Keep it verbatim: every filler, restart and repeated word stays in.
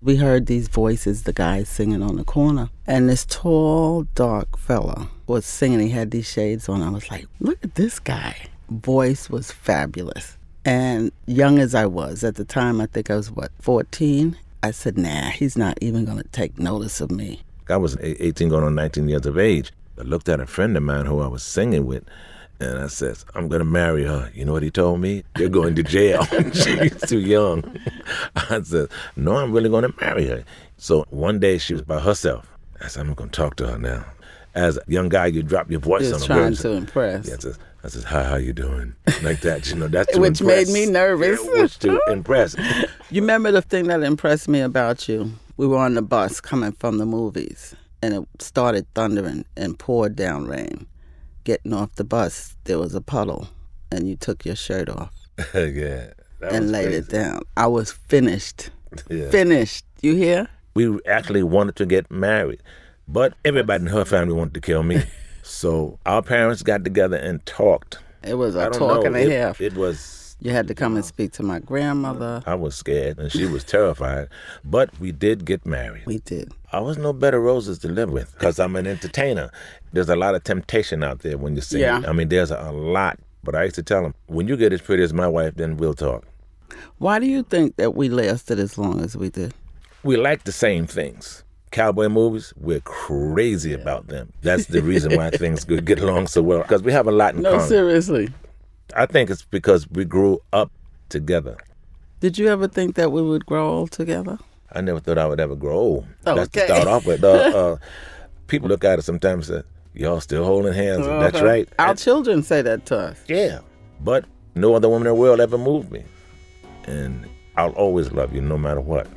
We heard these voices, the guys singing on the corner. And this tall, dark fella was singing. He had these shades on. I was like, look at this guy. Voice was fabulous. And young as I was, at the time, I think I was, what, fourteen? I said, nah, he's not even going to take notice of me. I was eighteen going on nineteen years of age. I looked at a friend of mine who I was singing with, and I said, I'm going to marry her. You know what he told me? You're going to jail. She's too young. I said, no, I'm really going to marry her. So one day she was by herself. I said, I'm going to talk to her now. As a young guy, you drop your voice on Just a trying person. to impress. Yeah, I said, I said, hi, how you doing? Like that, you know, that's to Which impress. made me nervous. Yeah, which to impress. You remember the thing that impressed me about you? We were on the bus coming from the movies, and it started thundering and poured down rain. Getting off the bus, there was a puddle, and you took your shirt off. Yeah. That and was laid crazy. it down. I was finished. Yeah. Finished. You hear? We actually wanted to get married, but everybody in her family wanted to kill me. So our parents got together and talked. It was I a don't talk know. and a it, half. It was. You had to come and speak to my grandmother. I was scared, and she was terrified. But we did get married. We did. I was no better roses to live with because I'm an entertainer. There's a lot of temptation out there when you sing. Yeah. I mean, there's a lot. But I used to tell them, when you get as pretty as my wife, then we'll talk. Why do you think that we lasted as long as we did? We like the same things. Cowboy movies, we're crazy about them. That's the reason why things could get along so well, because we have a lot in No, common. seriously. I think it's because we grew up together. Did you ever think that we would grow old together? I never thought I would ever grow old. Oh, That's to okay. start off with. Uh, uh, people look at us sometimes and say, y'all still holding hands. And that's Uh-huh. right. Our And- children say that to us. yeah. But no other woman in the world ever moved me. And I'll always love you no matter what.